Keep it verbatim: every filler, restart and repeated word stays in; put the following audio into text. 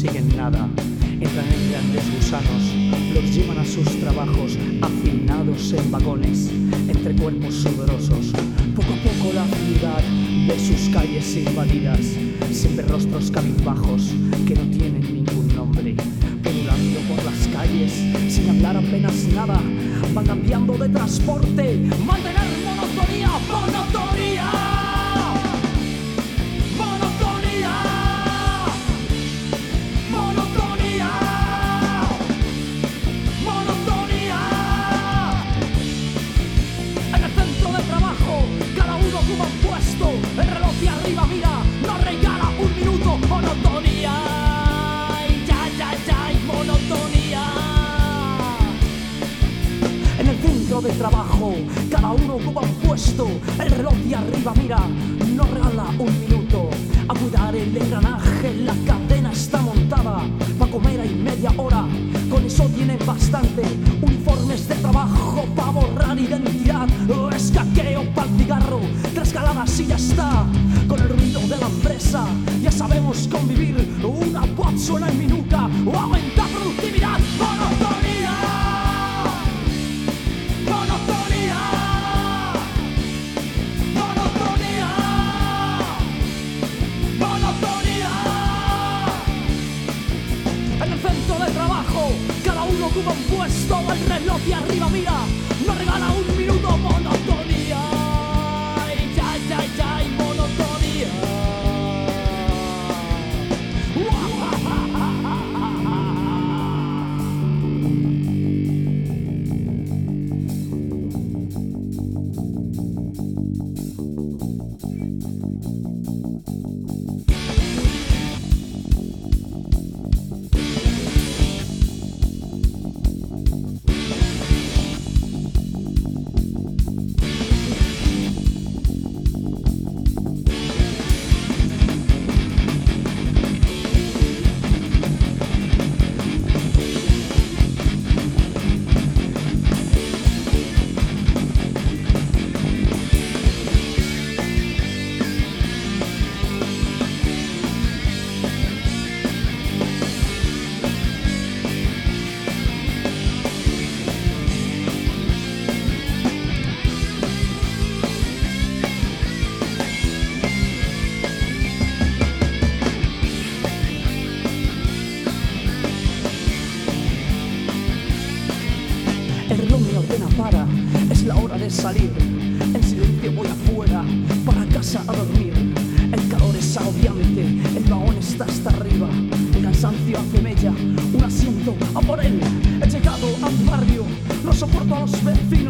consiguen nada. Entran en grandes gusanos, los llevan a sus trabajos, hacinados en vagones, entre cuerpos sudorosos. Poco a poco la ciudad de sus calles invadidas, siempre rostros cabizbajos que no tienen ningún nombre, pululando por las calles sin hablar apenas nada. Van cambiando de transporte, mantener monotonía, monotonía. El reloj de arriba mira, nos regala un minuto. Monotonía, ya, ya, ya, y monotonía. En el centro de trabajo, cada uno ocupa un puesto. El reloj de arriba mira, nos regala un minuto. A cuidar el engranaje, la cadena está montada. Pa' comer hay media hora, con eso tienen bastante. Uniformes de trabajo pa' borrar identidad. Escaqueo pa'l cigarro, tres caladas y ya está. Con el ruido de la empresa ya sabemos convivir. Una voz suena en mi nuca, aumenta productividad. Monotonía, monotonía, monotonía, monotonía. En el centro de trabajo, cada uno ocupa un puesto. El reloj de arriba mira, nos regala un minuto. Monotonía, ya, ya, ya, y monotonía. El reloj me ordena para, es la hora de salir. En silencio voy afuera, para casa a dormir. El calor es agobiante, el vagón está hasta arriba. El cansancio hace mella, un asiento a por él. He llegado al barrio, no soporto a los vecinos.